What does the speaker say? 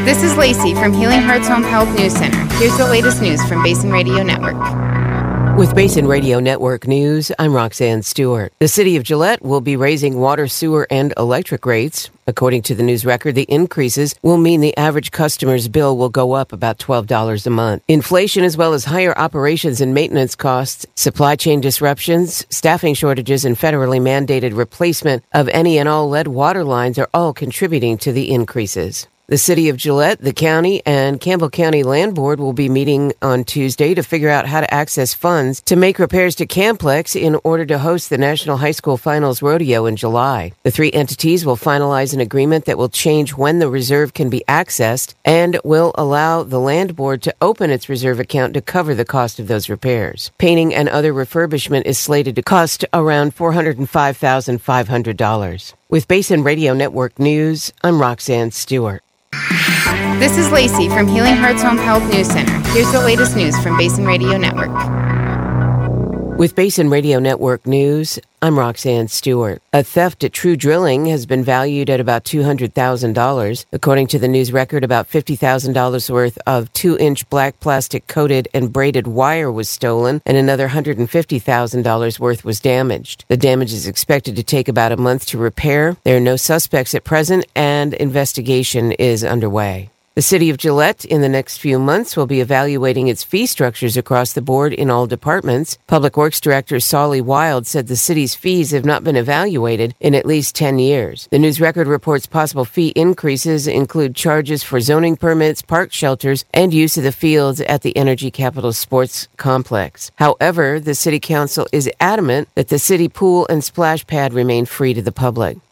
This is Lacey from Healing Hearts Home Health News Center. Here's the latest news from Basin Radio Network. With Basin Radio Network News, I'm Roxanne Stewart. The city of Gillette will be raising water, sewer, and electric rates. According to the news record, the increases will mean the average customer's bill will go up about $12 a month. Inflation, as well as higher operations and maintenance costs, supply chain disruptions, staffing shortages, and federally mandated replacement of any and all lead water lines are all contributing to the increases. The city of Gillette, the county, and Campbell County Land Board will be meeting on Tuesday to figure out how to access funds to make repairs to Camplex in order to host the National High School Finals Rodeo in July. The three entities will finalize an agreement that will change when the reserve can be accessed and will allow the Land Board to open its reserve account to cover the cost of those repairs. Painting and other refurbishment is slated to cost around $405,500. With Basin Radio Network News, I'm Roxanne Stewart. This is Lacey from Healing Hearts Home Health News Center. Here's the latest news from Basin Radio Network. With Basin Radio Network News, I'm Roxanne Stewart. A theft at True Drilling has been valued at about $200,000. According to the news record, about $50,000 worth of 2-inch black plastic coated and braided wire was stolen, and another $150,000 worth was damaged. The damage is expected to take about a month to repair. There are no suspects at present, and investigation is underway. The city of Gillette, in the next few months, will be evaluating its fee structures across the board in all departments. Public Works Director Solly Wild said the city's fees have not been evaluated in at least 10 years. The news record reports possible fee increases include charges for zoning permits, park shelters, and use of the fields at the Energy Capital Sports Complex. However, the city council is adamant that the city pool and splash pad remain free to the public.